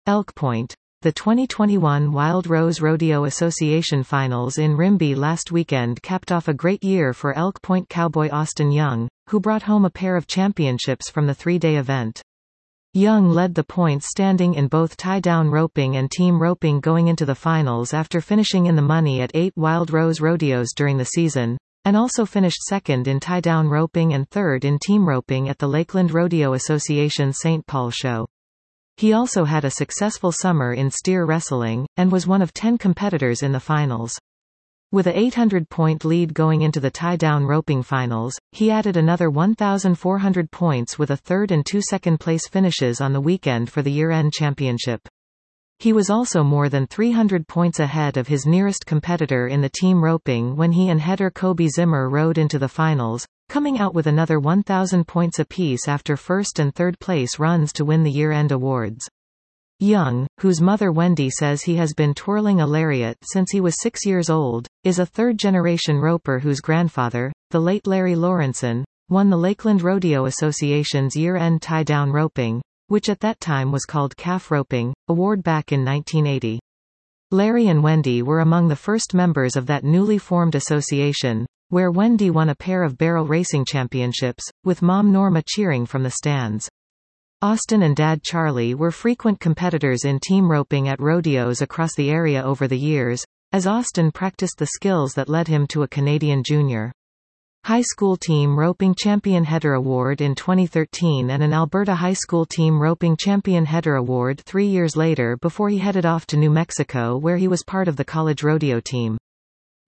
Elk Point. The 2021 Wild Rose Rodeo Association Finals in Rimbey last weekend capped off a great year for Elk Point cowboy Austin Young, who brought home a pair of championships from the three-day event. Young led the point standing in both tie-down roping and team roping going into the finals after finishing in the money at 8 Wild Rose Rodeos during the season, and also finished second in tie-down roping and third in team roping at the Lakeland Rodeo Association St. Paul show. He also had a successful summer in steer wrestling, and was one of 10 competitors in the finals. With a 800-point lead going into the tie-down roping finals, he added another 1,400 points with a third and two second-place finishes on the weekend for the year-end championship. He was also more than 300 points ahead of his nearest competitor in the team roping when he and header Kobe Zimmer rode into the finals, coming out with another 1,000 points apiece after first and third place runs to win the year-end awards. Young, whose mother Wendy says he has been twirling a lariat since he was 6 years old, is a third-generation roper whose grandfather, the late Larry Lawrenson, won the Lakeland Rodeo Association's year-end tie-down roping, which at that time was called calf roping, award back in 1980. Larry and Wendy were among the first members of that newly formed association, where Wendy won a pair of barrel racing championships, with Mom Norma cheering from the stands. Austin and Dad Charlie were frequent competitors in team roping at rodeos across the area over the years, as Austin practiced the skills that led him to a Canadian Junior High School Team Roping Champion Header Award in 2013 and an Alberta High School Team Roping Champion Header Award 3 years later before he headed off to New Mexico where he was part of the college rodeo team.